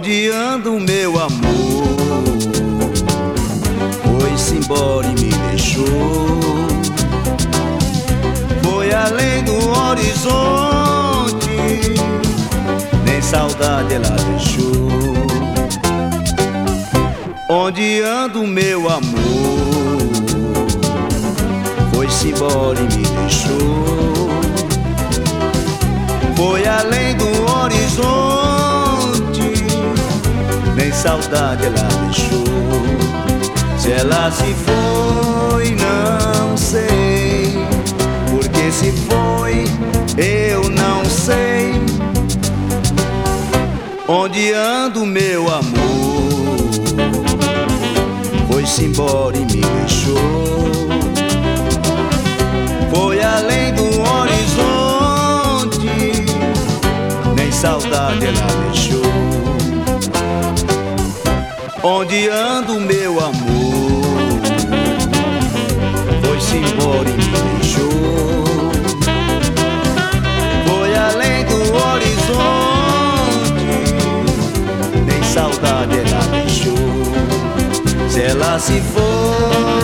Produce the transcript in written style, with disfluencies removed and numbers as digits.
Onde anda o meu amor? Foi-se embora e me deixou. Foi além do horizonte, nem saudade ela deixou. Onde anda o meu amor? Foi-se embora e me deixou. Foi além do horizonte, nem saudade ela deixou. Se ela se foi, não sei, porque se foi, eu não sei. Onde anda o meu amor? Foi-se embora e me deixou. Foi além do horizonte, nem saudade ela deixou. Onde anda o meu amor? Foi-se embora e me deixou. Foi além do horizonte, nem saudade ela deixou. Se ela se for,